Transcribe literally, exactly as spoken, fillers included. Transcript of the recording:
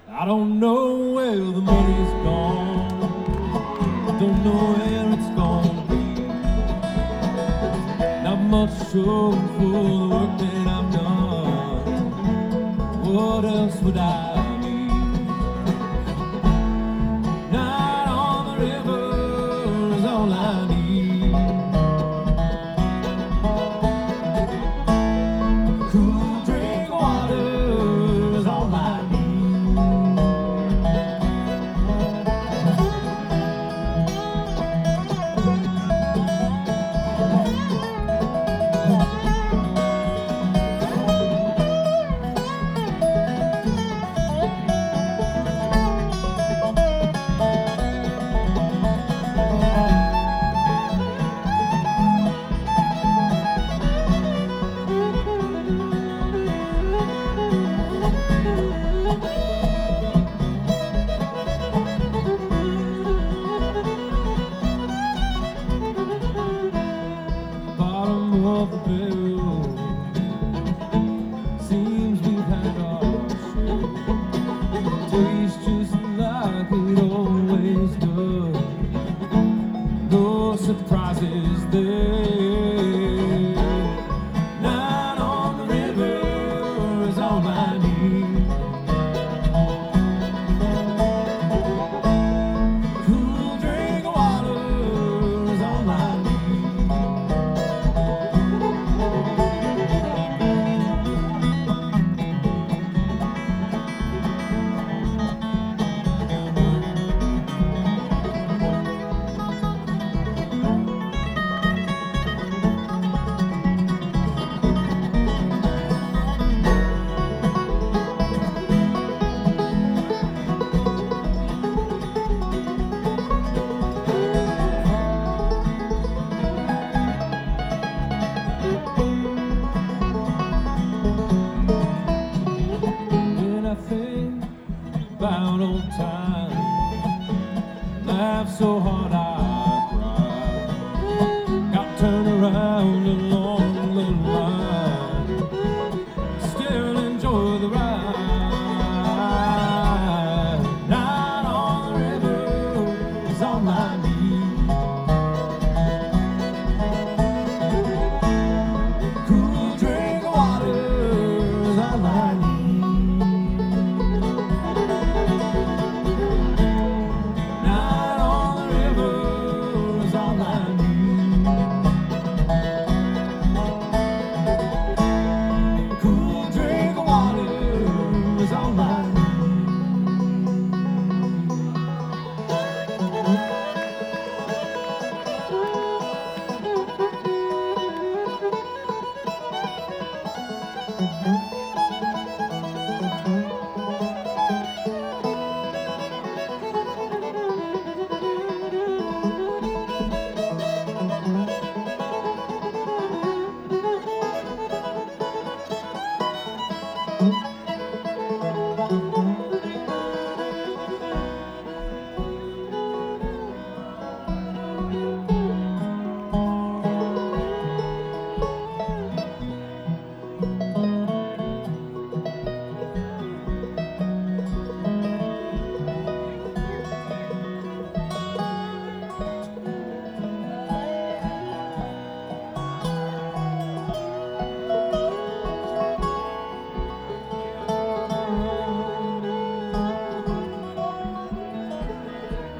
I don't know where the money's gone. Don't know where it's gonna be. Not much show for the work that I've done. What else would I need? Night on the river is all I need. Cool drink water is all I need. Bottom of the barrel, seems we've had our share. Tastes just like it always does. No surprises there. Night on the river is all I need. Cool drink of water is all I need. When I think about old times, laugh so hard I cry. Got turned around and